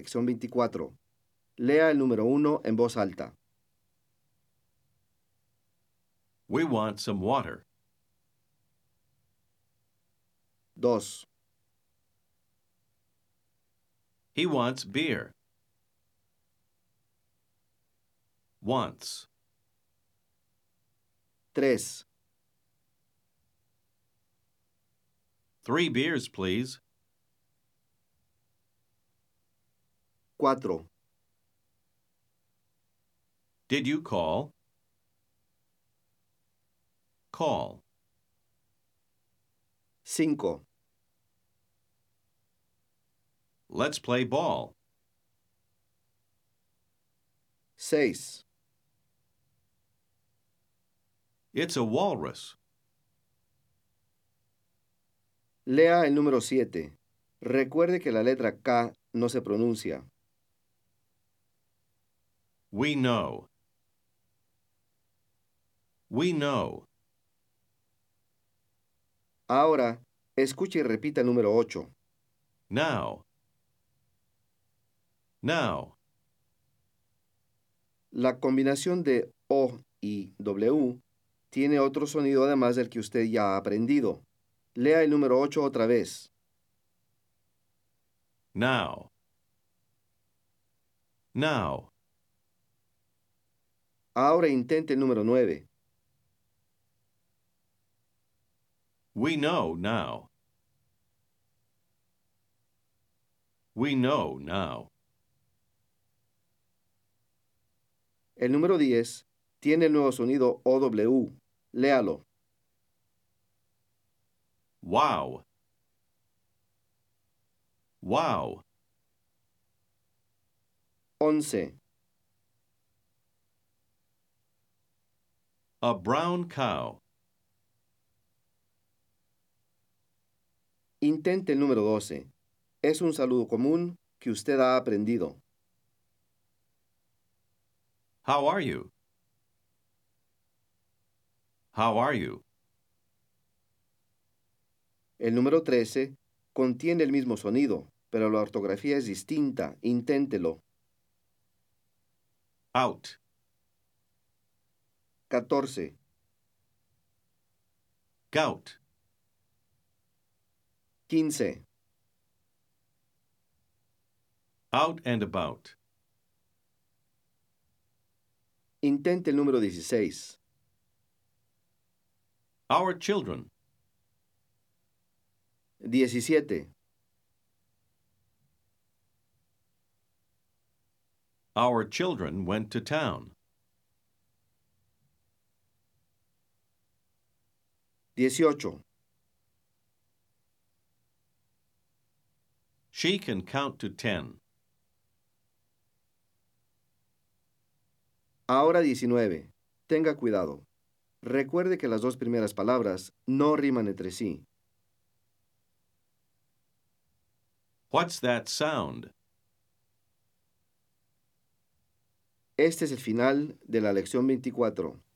lección 24. Lea el número 1 en voz alta. We want some water. 2, He wants beer. Wants. 3, 3 beers, please. 4, Did you call? Call. 5, Let's play ball. 6, It's a walrus. lea el número 7. Recuerde que la letra K no se pronuncia. We know. We know. Ahora, escuche y repita el número 8. Now. Now. La combinación de O y W tiene otro sonido además del que usted ya ha aprendido. Lea el número 8 otra vez. Now. Now. Ahora intente el número 9. We know now. We know now. El número 10 tiene el nuevo sonido OW. Léalo. Wow. Wow. 11. A brown cow. Intente el número 12. Es un saludo común que usted ha aprendido. How are you? How are you? El número 13 contiene el mismo sonido, pero la ortografía es distinta. Inténtelo. Out. 14. Gout. 15. Out and about. Intente el número 16. Our children. 17. Our children went to town. 18. She can count to 10. Ahora 19. Tenga cuidado. Recuerde que las dos primeras palabras no riman entre sí. What's that sound? Este es el final de la lección 24.